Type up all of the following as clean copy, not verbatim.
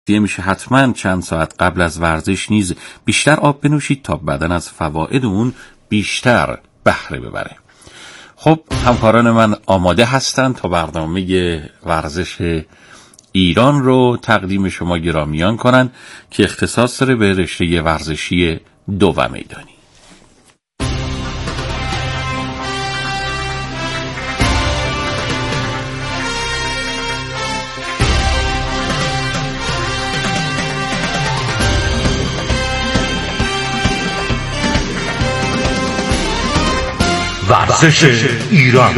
میشه حتما چند ساعت قبل از ورزش نیز بیشتر آب بنوشید تا بدن از فواید اون بیشتر بهره ببره. خب همکاران من آماده هستند تا برنامه ورزش ایران رو تقدیم شما گرامیان کنن که اختصاص داره به رشته ورزشی دو و میدانی. ورزش ایران.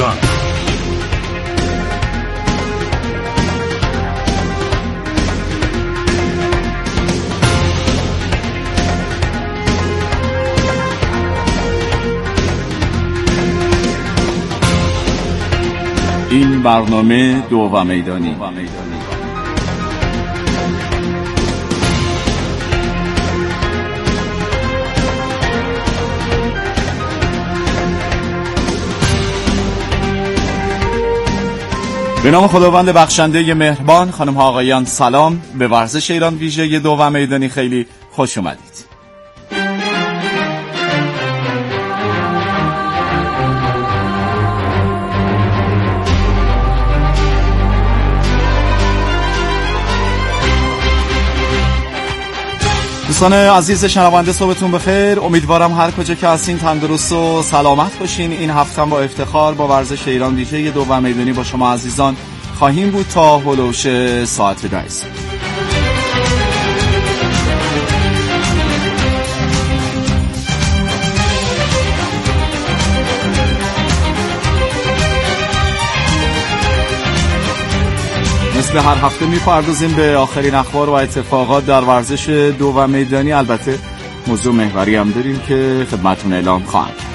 این برنامه دو و میدانی. به نام خداوند بخشنده مهربان. خانم ها آقایان سلام. به ورزش ایران ویژه دو و میدانی خیلی خوش اومدید. دوستان عزیز شنونده صبحتون بخیر. امیدوارم هر کجا که هستین تندرست و سلامت باشین. این هفته با افتخار با ورزش ایران ویژه دو و میدانی با شما عزیزان خواهیم بود تا هلوش ساعت 10. مثل هر هفته می‌پردازیم به آخرین اخبار و اتفاقات در ورزش دو و میدانی. البته موضوع محوری هم داریم که خدمتتون اعلام خواهم کرد.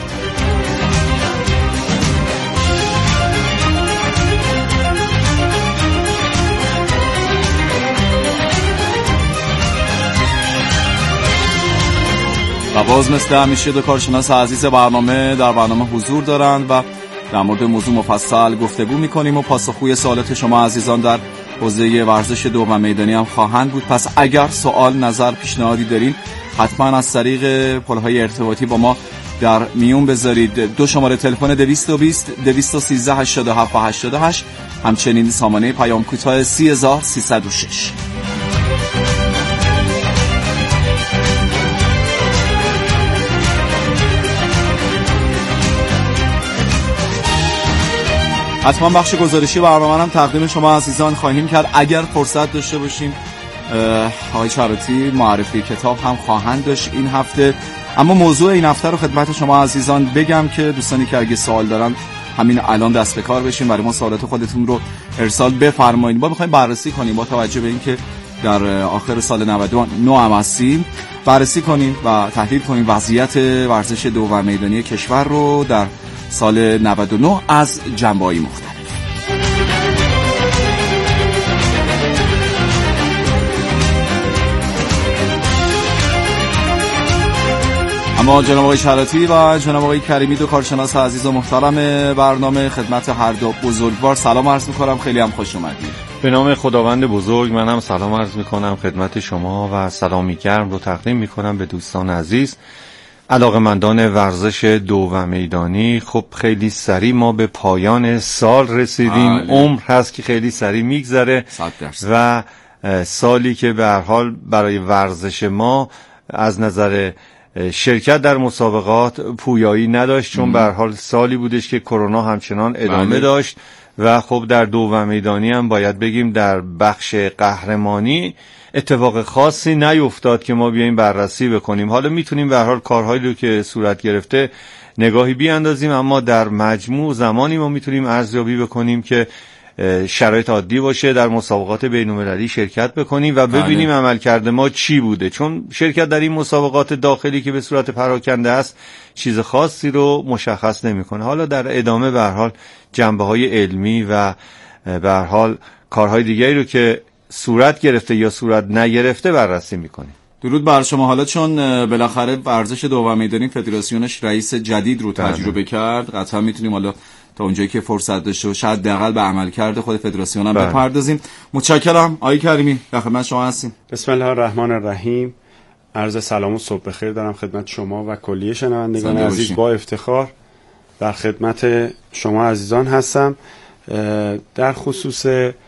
و باز مثل همیشه دو کارشناس عزیز برنامه در برنامه حضور دارند و در مورد موضوع مفصل گفتگو می‌کنیم و پاسخگوی سوالات شما عزیزان در حوزه ورزش دو و میدانی هم خواهند بود. پس اگر سوال، نظر، پیشنهادی دارین حتما از طریق پل‌های ارتباطی با ما در میون بذارید. دو شماره تلفن 220 213 87 و 88، همچنین سامانه پیام کوتاه 30306. حتما بخش گزارشی برنامه هم تقدیم شما عزیزان خواهیم کرد. اگر فرصت داشته باشیم آقای چراتی معرفی کتاب هم خواهند داشت این هفته. اما موضوع این هفته رو خدمت شما عزیزان بگم که دوستانی که اگه سوال دارن همین الان دست به کار بشین، برای ما سوالات خودتون رو ارسال بفرمایید. ما می‌خوایم بررسی کنیم با توجه به اینکه در آخر سال 99 هم هستیم، بررسی کنیم و تحلیل کنیم وضعیت ورزش دو و میدانی کشور رو در سال 99 از جنبه‌های مختلف. اما جناب آقای شراطی و جناب آقای کریمی دو کارشناس عزیز و محترم برنامه، خدمت هر دو بزرگوار سلام عرض می‌کنم. خیلی هم خوش اومدید. به نام خداوند بزرگ منم سلام عرض می‌کنم خدمت شما و سلامی گرم رو تقدیم می‌کنم به دوستان عزیز علاقه‌مندان ورزش دو و میدانی. خب خیلی سریع ما به پایان سال رسیدیم. عمر هست که خیلی سریع میگذره و سالی که به هر حال برای ورزش ما از نظر شرکت در مسابقات پویایی نداشت، چون به هر حال سالی بودش که کرونا همچنان ادامه داشت و خب در دو و میدانی هم باید بگیم در بخش قهرمانی اتفاق خاصی نیفتاد که ما بیاییم بررسی بکنیم. حالا میتونیم به هر حال کارهایی رو که صورت گرفته نگاهی بیاندازیم، اما در مجموع زمانی ما میتونیم ارزیابی بکنیم که شرایط عادی باشه، در مسابقات بین‌المللی شرکت بکنیم و ببینیم عملکرد ما چی بوده، چون شرکت در این مسابقات داخلی که به صورت پراکنده است چیز خاصی رو مشخص نمی‌کنه. حالا در ادامه به هر حال جنبه‌های علمی و به هر حال کارهای دیگری رو که صورت گرفته یا صورت نگرفته بررسی می‌کنیم. درود بر شما. حالا چون بالاخره ورزش دو و میدانی فدراسیونش رئیس جدید رو تجربه کرد، قطعا میتونیم حالا تا اونجایی که فرصت داشته و شاید دقیقاً به عملکرد خود فدراسیون هم بپردازیم. متشکرم آقای کریمی، در خدمت شما هستیم. بسم الله الرحمن الرحیم. عرض سلام و صبح بخیر دارم خدمت شما و کلیه شنوندگان عزیز. با افتخار در خدمت شما عزیزان هستم در خصوص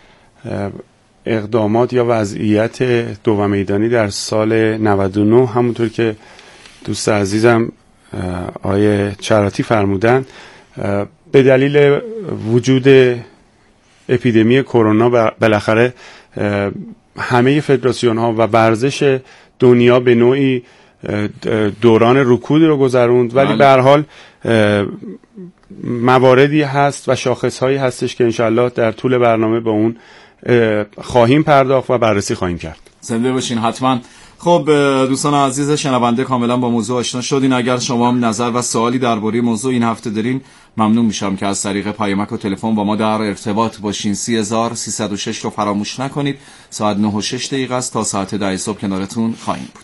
اقدامات یا وضعیت دو میدانی در سال 99. همونطور که دوست عزیزم آقای چراتی فرمودن، به دلیل وجود اپیدمی کرونا بالاخره همه فدراسیون ها و ورزش دنیا به نوعی دوران رکود رو گذروند، ولی به هر حال مواردی هست و شاخصهایی هستش که انشالله در طول برنامه به اون خواهیم پرداخت و بررسی خواهیم کرد. زنده باشین حتما. خب دوستان عزیز شنونده، کاملا با موضوع آشنا شدین. اگر شما هم نظر و سوالی درباره موضوع این هفته دارین، ممنون میشم که از طریق پیامک و تلفن با ما در ارتباط باشین. 3306 رو فراموش نکنید. ساعت 9:06 است تا ساعت 10 صبح کنارتون خواهیم بود.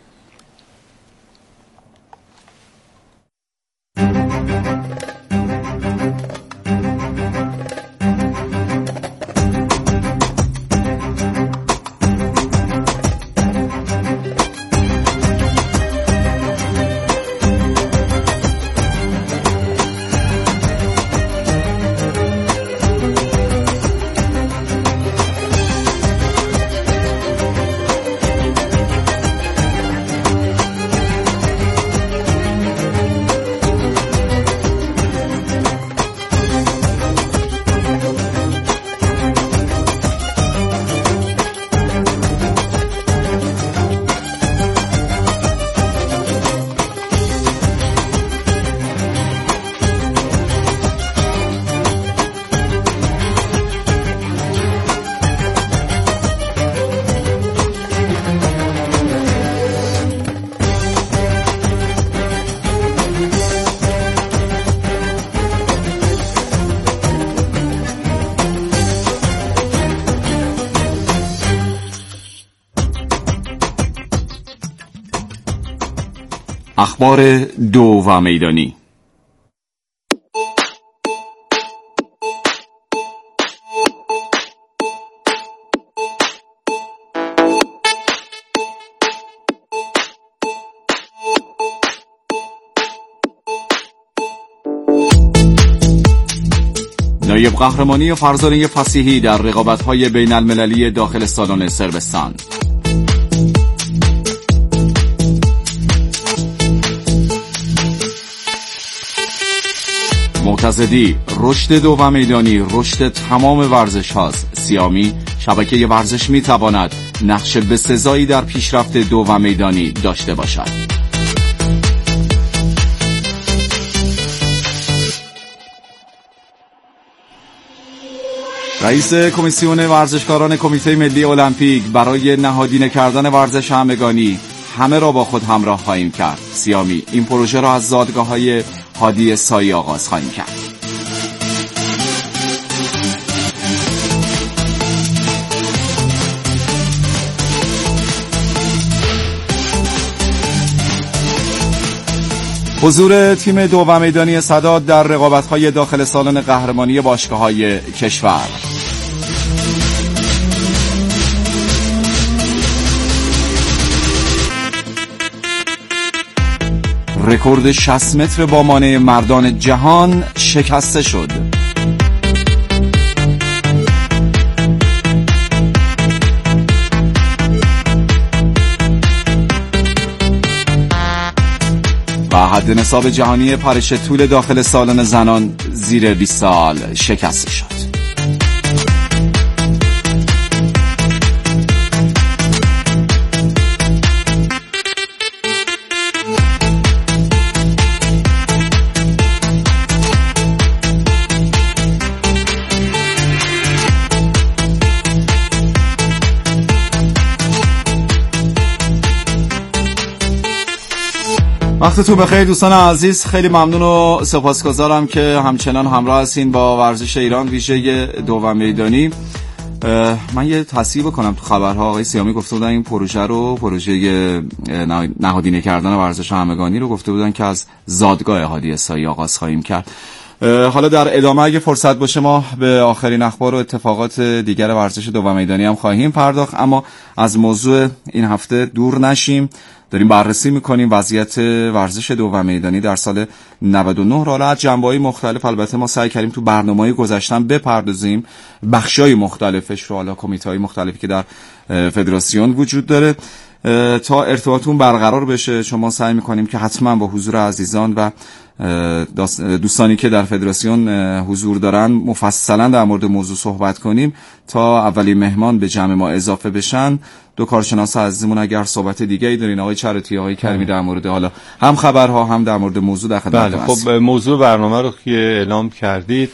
اخبار دو و میدانی. نایب قهرمانی فرزانه فصیحی در رقابت‌های بین المللی داخل سالن صربستان. معتزدی، رشد دو و میدانی رشد تمام ورزش هاست. سیامی، شبکه ورزش می تواند نقش بسزایی در پیشرفت دو و میدانی داشته باشد. رئیس کمیسیون ورزشکاران کمیته ملی المپیک برای نهادینه کردن ورزش همگانی همه را با خود همراه خواهیم کرد. سیامی، این پروژه را از زادگاه‌های هادی سایی آغاز خواهیم کرد. حضور تیم دو و میدانی سداد در رقابت‌های داخل سالن قهرمانی باشگاه‌های کشور. رکورد 60 متر با مانع مردان جهان شکسته شد. و حد نصاب جهانی پرش طول داخل سالن زنان زیر 20 سال شکسته شد. وقتتون بخیر دوستان عزیز، خیلی ممنون و سپاسگزارم که همچنان همراه هستین با ورزش ایران ویژه دو و میدانی. من یه تصحیح بکنم، تو خبرها آقای سیامی گفته بودن این پروژه نهادینه کردن ورزش همگانی رو گفته بودن که از زادگاه هادی سایی آغاز خواهیم کرد. حالا در ادامه اگه فرصت باشه ما به آخرین اخبار و اتفاقات دیگر ورزش دو و میدانی هم خواهیم پرداخت، اما از موضوع این هفته دور نشیم. داریم بررسی میکنیم وضعیت ورزش دو و میدانی در سال 99 را از جنبه‌های مختلف. البته ما سعی کردیم تو برنامه‌های گذشتن بپردازیم بخش‌های مختلفش رو، حالا کمیته‌های مختلفی که در فدراسیون وجود داره تا ارتباطون برقرار بشه. شما سعی میکنیم که حتما با حضور عزیزان و دوستانی که در فدراسیون حضور دارن مفصلا در مورد موضوع صحبت کنیم تا اولین مهمان به جمع ما اضافه بشن. دو کارشناس عزیزمون اگر صحبت دیگه ای دارین، آقای چراتی، آقای کریمی، در مورد حالا هم خبرها هم در مورد موضوع در خدمتتون هستیم. خب موضوع برنامه رو که اعلام کردید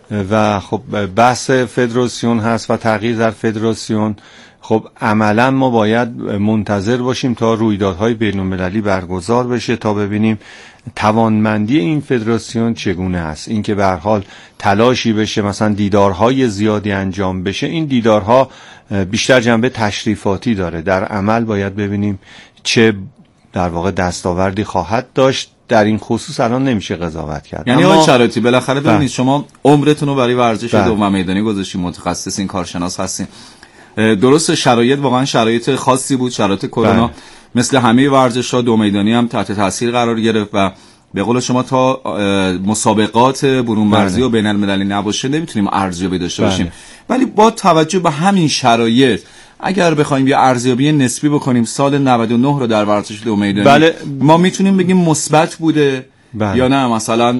و خب بحث فدراسیون هست و تغییر در فدراسیون. خب عملا ما باید منتظر باشیم تا رویدادهای بین‌المللی برگزار بشه تا ببینیم توانمندی این فدراسیون چگونه است. این که به هر حال تلاشی بشه، مثلا دیدارهای زیادی انجام بشه، این دیدارها بیشتر جنبه تشریفاتی داره. در عمل باید ببینیم چه در واقع دستاوردی خواهد داشت. در این خصوص الان نمیشه قضاوت کرد. یعنی آقای شراطی بالاخره ببینید شما عمرتون رو برای ورزش دو و میدانی گذاشتین، متخصصین، کارشناس هستین. درست شرایط واقعا شرایط خاصی بود، شرایط کرونا مثل همه ورزش‌ها دو میدانی هم تحت تاثیر قرار گرفت و به قول شما تا مسابقات برون مرزی و بین المللی نباشه نمیتونیم ارزیابی داشته باشیم. ولی با توجه به همین شرایط اگر بخوایم یه ارزیابی نسبی بکنیم سال 99 رو در ورزش دو میدانی ما میتونیم بگیم مثبت بوده یا نه مثلا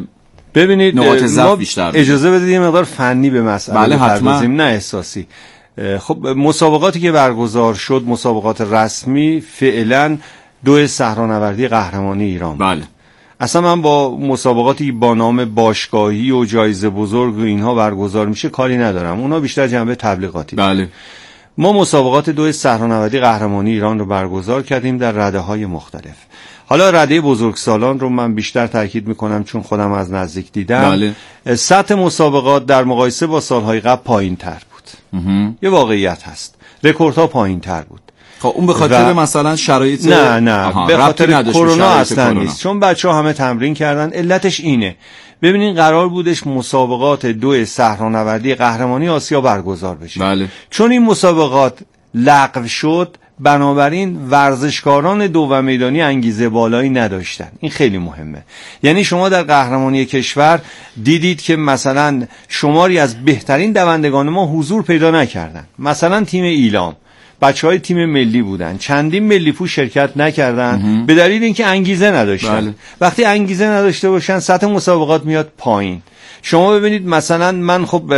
ببینید نقاط ضعف بیشتر؟ اجازه بدید یه مقدار فنی به مسئله بپردازیم نه احساسی. خب مسابقاتی که برگزار شد مسابقات رسمی فعلا 2 صحرانوردی قهرمانی ایران بود. بله. اصلا من با مسابقاتی با نام باشگاهی و جایزه بزرگ و اینها برگزار میشه کاری ندارم، اونا بیشتر جنبه تبلیغاتی. بله. ما مسابقات 2 صحرانوردی قهرمانی ایران رو برگزار کردیم در رده‌های مختلف. حالا رده بزرگسالان رو من بیشتر تاکید میکنم چون خودم از نزدیک دیدم. بله. سطح مسابقات در مقایسه با سالهای قبل پایین‌تر بود. یه واقعیت هست، رکوردها پایین‌تر بود. خب اون به خاطر مثلا شرایط نه به خاطر کرونا اصلا نیست، چون بچه‌ها همه تمرین کردن. علتش اینه، ببینین قرار بودش مسابقات 2 صحرانوردی قهرمانی آسیا برگزار بشه. بله. چون این مسابقات لغو شد بنابراین ورزشکاران دو و میدانی انگیزه بالایی نداشتن. این خیلی مهمه. یعنی شما در قهرمانی کشور دیدید که مثلا شماری از بهترین دوندگان ما حضور پیدا نکردن. مثلا تیم ایلام، بچهای تیم ملی بودن، چندین ملی پوش شرکت نکردن به دلیل اینکه انگیزه نداشتن. بله. وقتی انگیزه نداشته باشن سطح مسابقات میاد پایین. شما ببینید مثلا من خب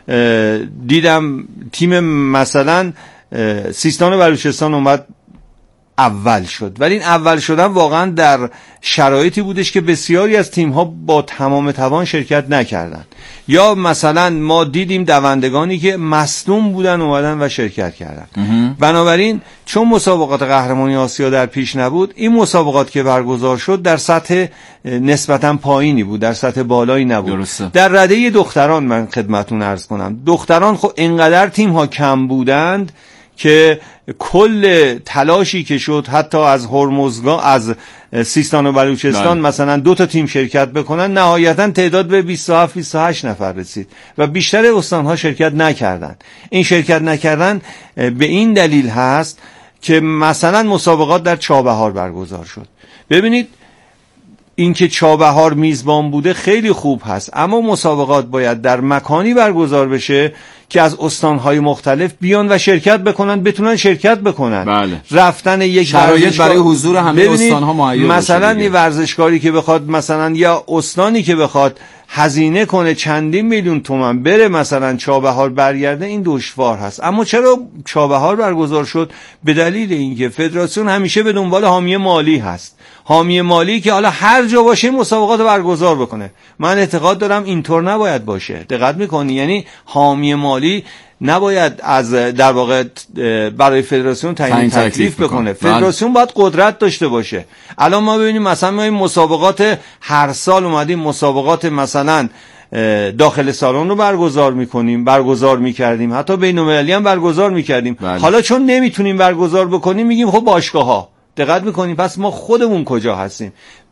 دیدم تیم مثلا سیستان و بلوچستان اومد اول شد، ولی این اول شدن واقعا در شرایطی بودش که بسیاری از تیم‌ها با تمام توان شرکت نکردن. یا مثلا ما دیدیم دوندگانی که مصدوم بودن اومدن و شرکت کردن. بنابراین چون مسابقات قهرمانی آسیا در پیش نبود، این مسابقات که برگزار شد در سطح نسبتاً پایینی بود، در سطح بالایی نبود. درسته. در رده دختران من خدمتتون عرض کنم، دختران خب اینقدر تیم‌ها کم بودند که کل تلاشی که شد حتی از هرمزگان، از سیستان و بلوچستان مثلا 2 تا تیم شرکت بکنن، نهایتا تعداد به 27-28 نفر رسید و بیشتر استانها شرکت نکردن. این شرکت نکردن به این دلیل هست که مثلا مسابقات در چابهار برگزار شد. ببینید اینکه چابهار میزبان بوده خیلی خوب هست، اما مسابقات باید در مکانی برگزار بشه که از استانهای مختلف بیان و شرکت بکنن، بتونن شرکت بکنن. بله. رفتن یک شرایط برای حضور همه استانها مهیا باشه. مثلا یه ورزشکاری که بخواد مثلا یا استانی که بخواد هزینه کنه چندین میلیون تومان بره مثلا چابهار برگرده، این دشوار هست. اما چرا چابهار برگزار شد؟ به دلیل اینکه فدراسیون همیشه به دنبال حامی مالی هست، حامی مالی که حالا هر جا باشه مسابقات برگزار بکنه. من اعتقاد دارم اینطور نباید باشه. دقت میکنی؟ یعنی حامی مالی نباید از در واقع برای فدراسیون تعیین تکلیف بکنه. فدراسیون باید قدرت داشته باشه. الان ما ببینیم مثلا ما این مسابقات هر سال اومدیم مسابقات مثلا داخل سالن رو برگزار میکردیم، حتی بین‌المللی هم برگزار میکردیم. حالا چون نمیتونیم برگزار بکنیم میگیم خب باشگاه‌ها. دقت میکنیم؟ پس ما خودمون کجا هستیم؟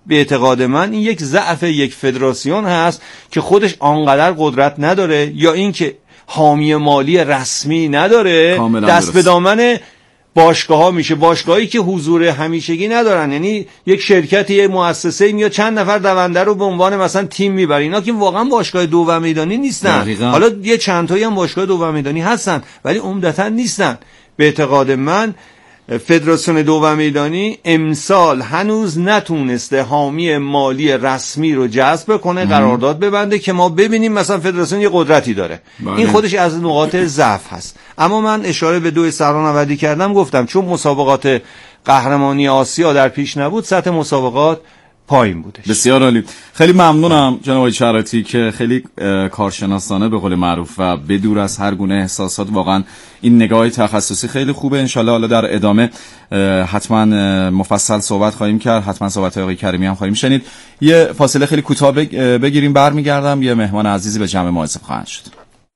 به اعتقاد من این یک ضعف یک فدراسیون هست که خودش آنقدر قدرت نداره، یا اینکه حامی مالی رسمی نداره، دست به دامن باشگاه ها میشه. باشگاهایی که حضور همیشگی ندارن، یعنی یک شرکتی، یک مؤسسه میاد چند نفر دونده رو به عنوان مثلا تیم میبره، اینا که واقعا باشگاه دو و میدانی نیستن. دقیقا. حالا یه چند تایی هم باشگاه دو و میدانی هستن ولی عمدتا نیستن. به اعتقاد من فدراسیون دو و میدانی امسال هنوز نتونسته حامی مالی رسمی رو جذب کنه، قرارداد ببنده که ما ببینیم مثلا فدراسیون یه قدرتی داره. این خودش از نقاط ضعف هست. اما من اشاره به 2 سرانوردی کردم، گفتم چون مسابقات قهرمانی آسیا در پیش نبود، سطح مسابقات پایین بودش. بسیار عالی. خیلی ممنونم جناب آقای چراتی که خیلی کارشناسانه به قول معروف و بدور از هر گونه احساسات، واقعا این نگاه تخصصی خیلی خوبه. انشالله حالا در ادامه حتما مفصل صحبت خواهیم کرد، حتما صحبت آقای کریمی هم خواهیم شنید. یه فاصله خیلی کوتاه بگیریم، برمیگردم. یه مهمان عزیزی به جمع ما اضافه خواهد شد.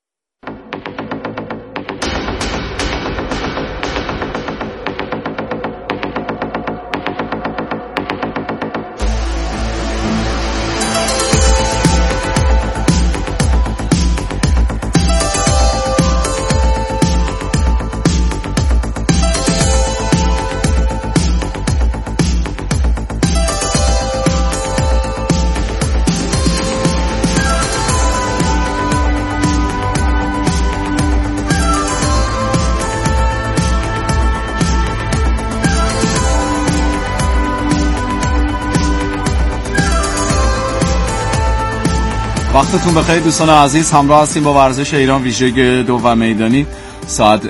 وقتتون بخیر دوستان عزیز، همراه هستیم با ورزش ایران ویژه دو و میدانی. ساعت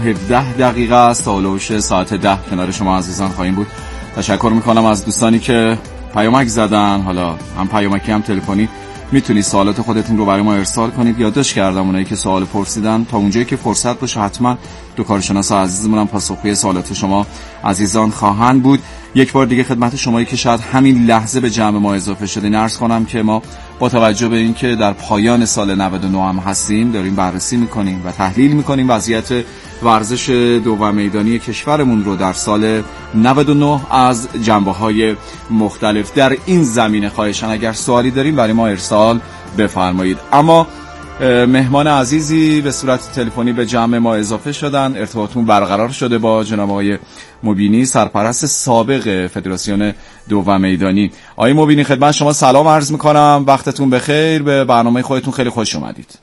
9:17 است، هولوش ساعت 10 کنار شما عزیزان خواهیم بود. تشکر میکنم از دوستانی که پیامک زدن، حالا هم پیامکی هم تلفنی. میتونید سوالات خودتون رو برای ما ارسال کنید. یادداشت کردم اونایی که سوال پرسیدن، تا اونجایی که فرصت باشه حتما دو کارشناس عزیزمون هم پاسخگوی سوالات شما عزیزان خواهند بود. یک بار دیگه خدمت شمایی که شاید همین لحظه به جمع ما اضافه شدین عرض کنم که ما با توجه به اینکه در پایان سال 99 هم هستیم، داریم بررسی میکنیم و تحلیل میکنیم وضعیت ورزش دو و میدانی کشورمون رو در سال 99 از جنبه‌های مختلف. در این زمینه خواهشاً اگر سوالی داریم برای ما ارسال بفرمایید. اما مهمان عزیزی به صورت تلفنی به جمع ما اضافه شدن، ارتباطمون برقرار شده با جناب آقای مبینی، سرپرست سابق فدراسیون دو و میدانی. آقای مبینی خدمت شما سلام عرض میکنم، وقتتون بخیر، به برنامه خودتون خیلی خوش اومدید.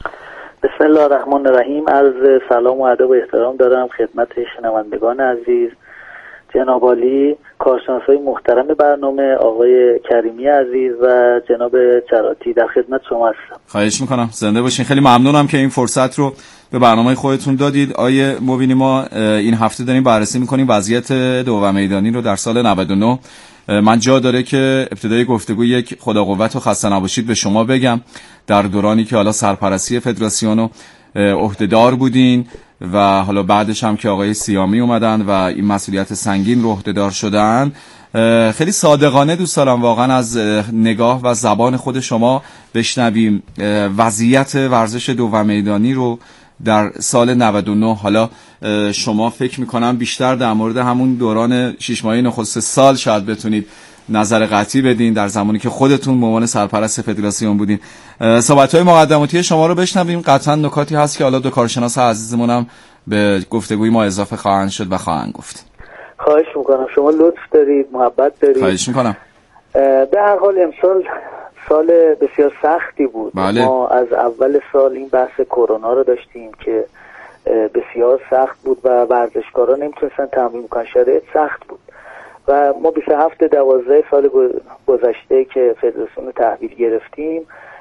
بسم الله الرحمن الرحیم. عرض سلام و ادب و احترام دارم خدمت شنوندگان عزیز، جناب عالی کارشناسای محترم برنامه، آقای کریمی عزیز و جناب چراتی، در خدمت شما هستم. خواهش میکنم، زنده باشین. خیلی ممنونم که این فرصت رو به برنامه خودتون دادید. آیه مبینی، ما این هفته داریم بررسی میکنیم وضعیت دو و میدانی رو در سال 99. من جا داره که ابتدای گفتگو یک خدا قوت و خسته نباشید به شما بگم در دورانی که حالا سرپرستی فدراسیون رو عهدهدار بودین و حالا بعدش هم که آقای سیامی اومدن و این مسئولیت سنگین رو عهدهدار شدن. خیلی صادقانه دوست دارم واقعا از نگاه و زبان خود شما بشنویم وضعیت ورزش دو و میدانی رو در سال 99. حالا شما فکر میکنم بیشتر در مورد همون دوران 6 ماهه نخست سال شاید بتونید نظر قطعی بدین در زمانی که خودتون به عنوان سرپرست فدراسیون بودین. صحبت‌های مقدماتی شما رو بشنویم. قطعا نکاتی هست که حالا دو کارشناس عزیزمون هم به گفتگوی ما اضافه خواهند شد و خواهند گفت. خواهش میکنم، شما لطف دارید، محبت دارید. خواهش میکنم. به هر حال امسال سال بسیار سختی بود. بله. ما از اول سال این بحث کرونا رو داشتیم که بسیار سخت بود و ورزشکاران نمیتونستن تمرین کنن، شرایط سخت بود و ما 27/12 سال گذشته که فدراسیون رو تحویل گرفتیم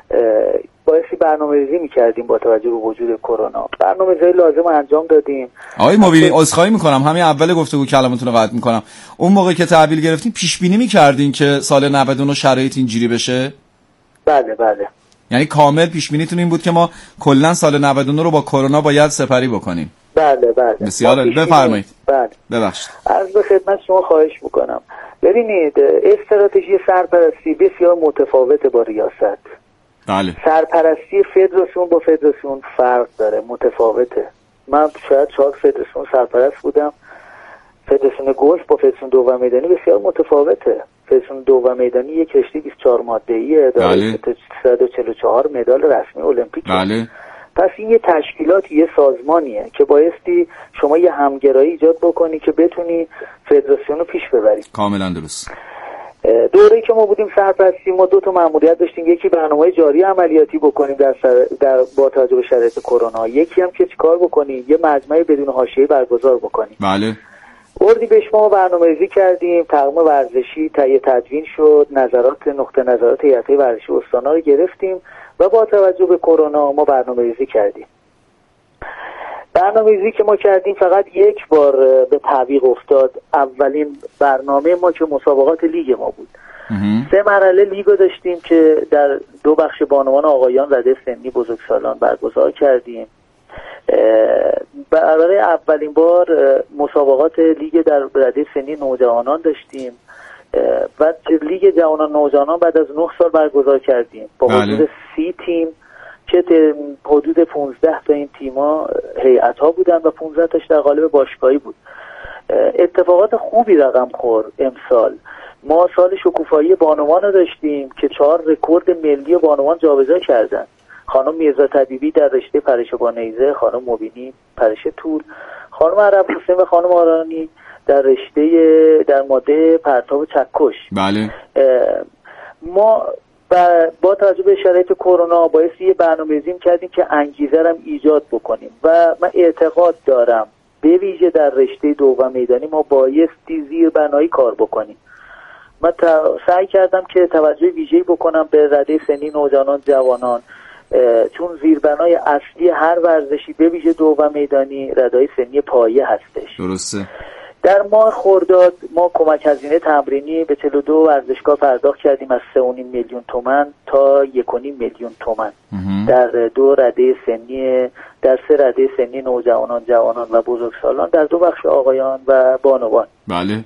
بایستی برنامه‌ریزی می‌کردیم با توجه به وجود کرونا. برنامه‌ریزی لازم انجام دادیم. آقای مبینی عذرخواهی می‌کنم، همین اول گفتگو کلامتون رو قطع می‌کنم. اون موقع که تحویل گرفتیم پیش بینی می‌کردین که سال 99 شرایط اینجوری بشه؟ بله بله. یعنی کامل پیش بینیتون این بود که ما کلا سال 99 رو با کرونا باید سپری بکنیم؟ بله بله. بسیار عالی، بفرمایید. بله. ببخشید. عرض به خدمت شما خواهش می‌کنم. ببینید استراتژی سرپرستی بسیار متفاوته با ریاست. بله. سرپرستی فدراسیون با فدراسیون فرق داره، متفاوته. من شاید 4 فدراسیون سرپرست بودم. فدراسیون گلف با فدراسیون دو و میدانی بسیار متفاوته. فدراسیون دو و میدانی یک رشته 24 ماده‌ایه داره 144 مدال رسمی المپیک. بله. پس این یه تشکیلاتی، یه سازمانیه که بایستی شما یه همگرایی ایجاد بکنی که بتونی فدراسیون رو پیش ببری. کاملا درست. دوره‌ای که ما بودیم سرپرستی، ما 2 تا مأموریت داشتیم. یکی برنامه جاری عملیاتی بکنیم در با توجه به شرایط کرونا، یکی هم که چیکار بکنیم یه مجمع بدون حاشیه برگزار بکنیم. بله. اردیبهشت ما برنامه‌ریزی کردیم، تقویم ورزشی تهیه تدوین شد، نقطه نظرات هیئت‌های ورزشی استان‌ها رو گرفتیم و با توجه به کرونا ما برنامه‌ریزی کردیم. برنامه‌ریزی که ما کردیم فقط یک بار به تعویق افتاد. اولین برنامه ما که مسابقات لیگ ما بود. 3 مرحله لیگ رو داشتیم که در 2 بخش بانوان آقایان رده سنی بزرگسالان برگزار کردیم. برای اولین بار مسابقات لیگ در رده سنی نوجوانان داشتیم و لیگ جوانان نوجوانان بعد از 9 سال برگزار کردیم با حدود 30 تیم که حدود 15 تا این تیما هیئت‌ها بودن و 15 تاش در قالب باشگاهی بود. اتفاقات خوبی رقم خورد امسال. ما سال شکوفایی بانوان رو داشتیم که 4 رکورد ملی بانوان جابجا کردن. خانم میرزا طبیبی در رشته پرش با نیزه، خانم مبینی پرش طول، خانم عرب حسین و خانم آرانی در ماده پرتاب چکش. بله. ما با توجه به شرایط کرونا باعث یه برنامه‌ریزی کردیم که انگیزه رو ایجاد بکنیم و من اعتقاد دارم به ویژه در رشته دوم میدانی ما بایستی زیربنایی کار بکنیم. من سعی کردم که توجه ویژه‌ای بکنم به رده سنی نوجوانان جوانان، چون زیربنای اصلی هر ورزشی به ویژه دوم میدانی رده‌های سنی پایه هستش. درسته. در ماه خرداد ما کمک هزینه تمرینی به 42 ورزشگاه پرداخت کردیم از 3.5 میلیون تومان تا 1.5 میلیون تومان در 2 رده سنی، در 3 رده سنی نوجوانان، جوانان و بزرگسالان، در 2 بخش آقایان و بانوان. بله.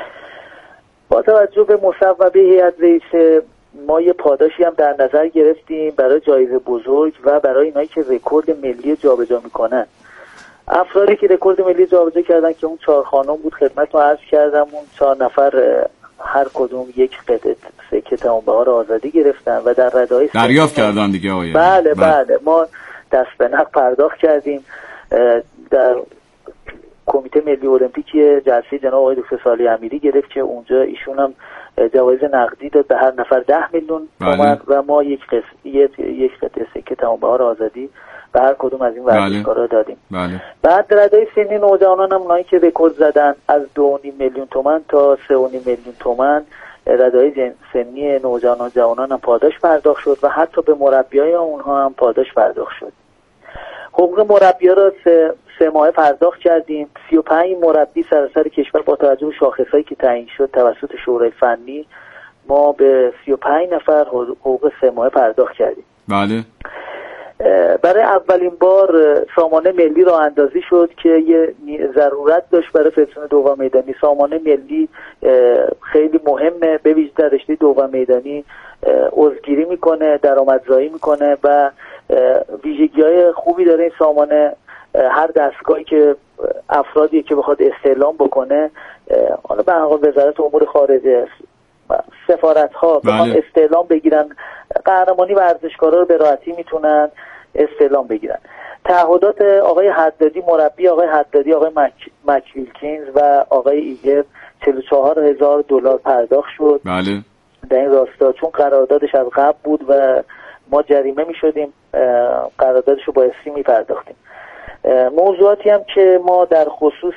با توجه به مصوبه هیئت رئیسه ما یه پاداشی هم در نظر گرفتیم برای جایزه بزرگ و برای اینایی که رکورد ملی جابجا میکنن. افرادی که رکورد ملی جابجا کردن که اون 4 خانم بود خدمتتون عرض کردم، اون 4 نفر هر کدوم یک قطعه سکه تمام‌بهار آزادی گرفتن و در رده‌های دریافت کردن دیگه آقای. بله ما دست به نقد پرداخت کردیم. در کمیته ملی المپیک جلسه جناب آقای دکتر صالح امیری گرفت که اونجا ایشون هم جوایز نقدی داد به هر نفر 10 میلیون تومان و ما یک قطعه سکه تمام‌بهار آزادی به هر کدوم از این ورزشکارا دادیم. بله. بعد رده‌های سنی نوجوانان هم اونایی که رکورد زدن از 2.5 میلیون تومان تا 3.5 میلیون تومان رده‌های سنی نوجوانان جوانان هم پاداش پرداخت شد و حتی به مربیای اونها هم پاداش پرداخت شد. حقوق مربی‌ها را 3 ماه پرداخت کردیم. 35 مربی سراسر کشور با توجه به شاخصهایی که تعیین شد توسط شورای فنی ما به 35 نفر حقوق 3 ماه پرداخت کردیم. بله. برای اولین بار سامانه ملی راه اندازی شد که یه ضرورت داشت برای فدراسیون دوم میدانی. سامانه ملی خیلی مهمه، به ویژه در رشته دوم میدانی عضوگیری میکنه، درآمدزایی میکنه و ویژگی‌های خوبی داره این سامانه. هر دستگاهی که افرادی که بخواد استعلام بکنه، حالا به حال وزارت امور خارجه، سفارت‌ها بخواد استعلام بگیرن، قهرمانی ورزشکارا رو به راحتی میتونن استعلام بگیرن. تعهدات آقای حدادی، مربی آقای حدادی، آقای مک ویلکینز و آقای ایگر $44,000 پرداخت شد. بله. در این راستا چون قراردادش از قبل بود و ما جریمه میشدیم، قراردادش رو بایستی میپرداختیم. موضوعاتی هم که ما در خصوص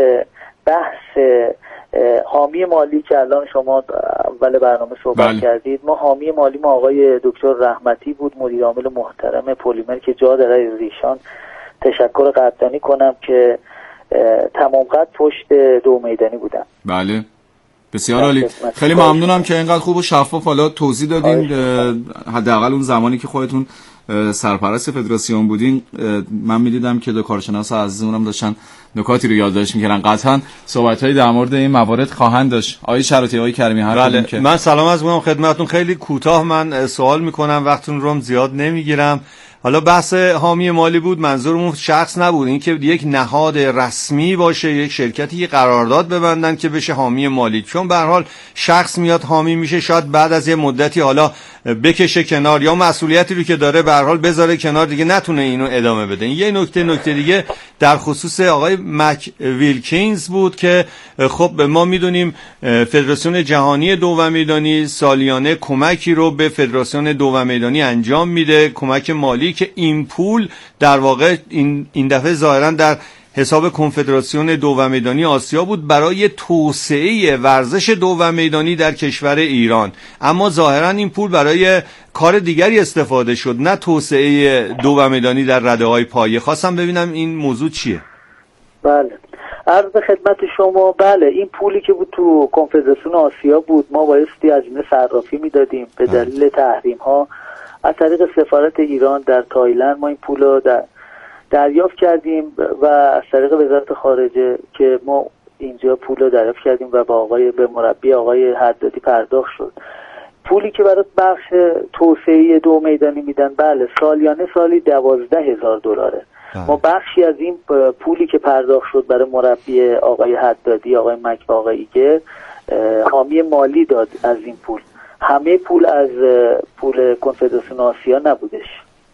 بحث حامی مالی که الان شما اول برنامه صحبت کردید، ما حامی مالی ما آقای دکتر رحمتی بود، مدیر عامل محترم پلیمر که جا داره از ایشان تشکر قدردانی کنم که تمام قد پشت دو میدانی بودن. بله بسیار عالی. خیلی ممنونم که اینقدر خوب و شفاف حالا توضیح دادین. حداقل اون زمانی که خودتون سرپرست فدراسیون بودین من می‌دیدم که دو کارشناس عزیزمونم داشتن نکاتی رو یادداشت می‌کردن. قطعاً صحبت‌هایی در مورد این موارد خواهند داشت. آقای شراطی، آقای کریمی، هر کدوم که من سلام عرض می‌کنم خدمتتون. خیلی کوتاه من سوال می‌کنم، وقتتون رو زیاد نمی‌گیرم. حالا بحث حامی مالی بود، منظورمون شخص نبود، این که یک نهاد رسمی باشه، یک شرکتی که قرارداد ببندن که بشه حامی مالی، چون به هر حال شخص میاد حامی میشه، شاید بعد از یه مدتی حالا بکشه کنار یا مسئولیتی رو که داره به هر حال بذاره کنار، دیگه نتونه اینو ادامه بده. یه نکته دیگه در خصوص آقای مک ویلکینز بود که خب ما میدونیم فدراسیون جهانی دو و میدانی سالیانه کمکی رو به فدراسیون دو و میدانی انجام میده، کمک مالی، که این پول در واقع این دفعه ظاهرا در حساب کنفدراسیون دو و میدانی آسیا بود برای توسعه ورزش دو و میدانی در کشور ایران، اما ظاهرا این پول برای کار دیگری استفاده شد، نه توسعه دو و میدانی در رده‌های پایه. خواستم ببینم این موضوع چیه؟ بله، عرض به خدمت شما. بله، این پولی که بود تو کنفدراسیون آسیا بود، ما بایستی هزینه صرافی میدادیم به دلیل تحریم ها. از طریق سفارت ایران در تایلند ما این پول رو دریافت کردیم و از طریق وزارت خارجه که ما اینجا پول رو دریافت کردیم و به مربی آقای حدادی پرداخت شد. پولی که برای بخش توسعه دو میدانی میدن، بله، سالیانه سالی $12,000. ما بخشی از این پولی که پرداخت شد برای مربی آقای حدادی، آقای مک و آقای ایگر، حامی مالی داد از این پول. همه پول از پول کنفدراسیون آسیا نبودش.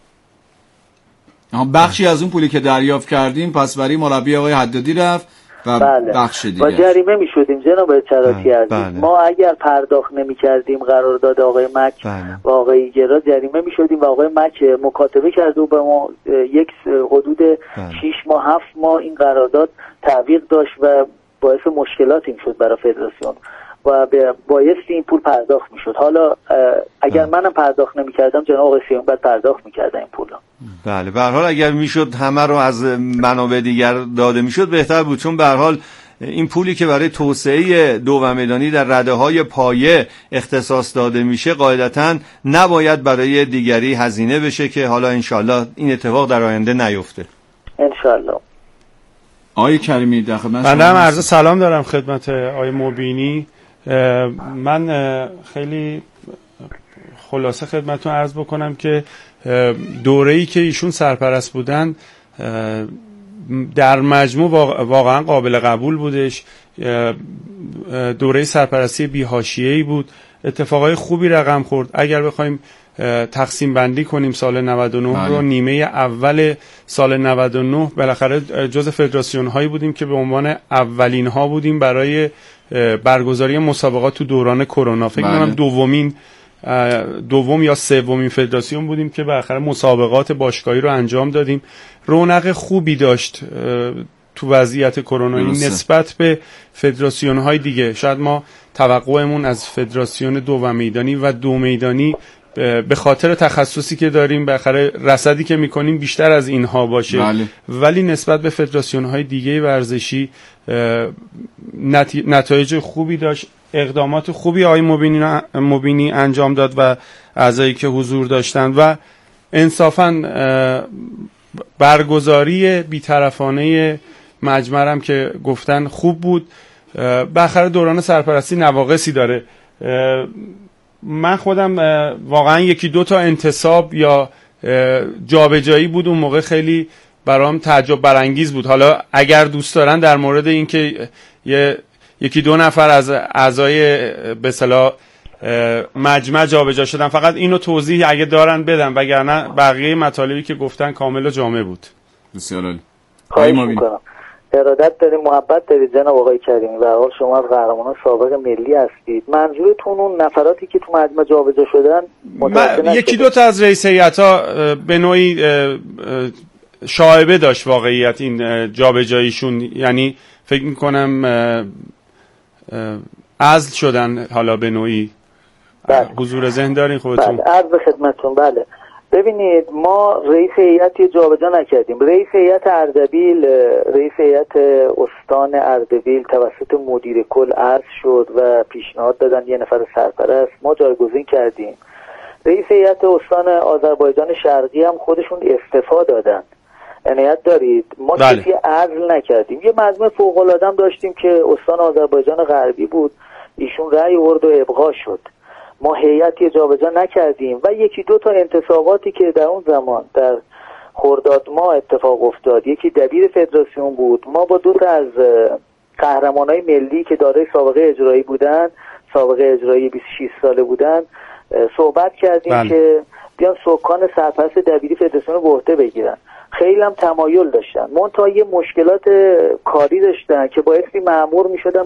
بخشی از اون پولی که دریافت کردیم پس برای مربی آقای حدادی رفت و بله. بخش دیگه و جریمه می شدیم جناب چراتی عزیز. ما اگر پرداخت نمی کردیم قرارداد آقای مک و آقای ایگرا، جریمه می شدیم و آقای مک مکاتبه کرده و به ما حدود 6 ماه 7 ماه این قرارداد تعویق داشت و باعث مشکلات این شد برای فدراسیون و بایستی این پول پرداخت میشد. حالا اگر منم پرداخت نمی‌کردم جناب آقای سیون بعد پرداخت می‌کردن این پولا. بله، به هر حال اگر میشد همه رو از منابع دیگر داده میشد بهتر بود، چون به هر حال این پولی که برای توسعه دو و میدانی در رده‌های پایه اختصاص داده میشه قاعدتاً نباید برای دیگری هزینه بشه، که حالا انشالله این اتفاق در آینده نیفته. انشالله. آقای کریمی در خدمت بنده هم عرض سلام دارم خدمت آقای مبینی. من خیلی خلاصه خدمتتون عرض بکنم که دوره‌ای که ایشون سرپرست بودن در مجموع واقعا قابل قبول بودش. دوره سرپرستی بی‌حاشیه‌ای بود، اتفاقای خوبی رقم خورد. اگر بخوایم تقسیم بندی کنیم سال 99 رو، نیمه اول سال 99 بالاخره جز فدراسیون هایی بودیم که به عنوان اولین ها بودیم برای برگزاری مسابقات تو دوران کرونا. فکر کنم دوم یا سومین فدراسیون بودیم که بالاخره مسابقات باشگاهی رو انجام دادیم. رونق خوبی داشت تو وضعیت کرونا نسبت به فدراسیون های دیگه. شاید ما توقعمون از فدراسیون دو و میدانی و دو میدانی به خاطر تخصصی که داریم بالاخره رصدی که میکنیم بیشتر از اینها باشه. ولی نسبت به فدراسیون های دیگه ورزشی نتایج خوبی داشت. اقدامات خوبی آقای مبینی انجام داد و اعضایی که حضور داشتند و انصافاً برگزاری بی‌طرفانه مجمعم که گفتن خوب بود. بالاخره دوران سرپرستی نواقصی داره. من خودم واقعا یکی دو تا انتصاب یا جابجایی بود اون موقع خیلی برام تعجب برانگیز بود. حالا اگر دوست دارن در مورد اینکه یکی دو نفر از اعضای به اصطلاح مجمع جابجا شدن، فقط اینو توضیح اگه دارن بدن، وگرنه بقیه مطالبی که گفتن کامل و جامع بود. بسیار عالی. خواهش میکنم. ارادت داریم، محبت دارید جناب آقای کریمی و حال شما از قهرمانان سابق ملی هستید. منظورتون اون نفراتی که تو مجمع جابجا شدن؟ یکی دو تا از رئیس هیئت‌ها به نوعی شایبه داشت واقعیت این جابجاییشون، یعنی فکر میکنم عزل شدن حالا به نوعی. بله. حضور ذهن دارین خودتون؟ بله، عرض خدمتتون. بله، ببینید ما رئیس هیئتی جابجا نکردیم. رئیس هیئت اردبیل، رئیس هیئت استان اردبیل توسط مدیر کل عرض شد و پیشنهاد دادن یه نفر سرپرست، ما جایگزین کردیم. رئیس هیئت استان آذربایجان شرقی هم خودشون استعفا دادن. عنایت دارید، ما کسی عزل نکردیم. یه مجمع فوق‌العاده داشتیم که استان آذربایجان غربی بود، ایشون رأی آورد و ابقا شد. ما هیئتی جابجا نکردیم و یکی دو تا انتصاباتی که در اون زمان در خرداد ماه اتفاق افتاد، یکی دبیر فدراسیون بود. ما با دو تا از قهرمانای ملی که دارای سابقه اجرایی بودن، سابقه اجرایی 26 ساله بودن، صحبت کردیم که بیان سکان سرپرست دبیری فدراسیون رو به عهده بگیرن. خیلی هم تمایل داشتن، منتها یه مشکلات کاری داشتن که بایستی مأمور میشدن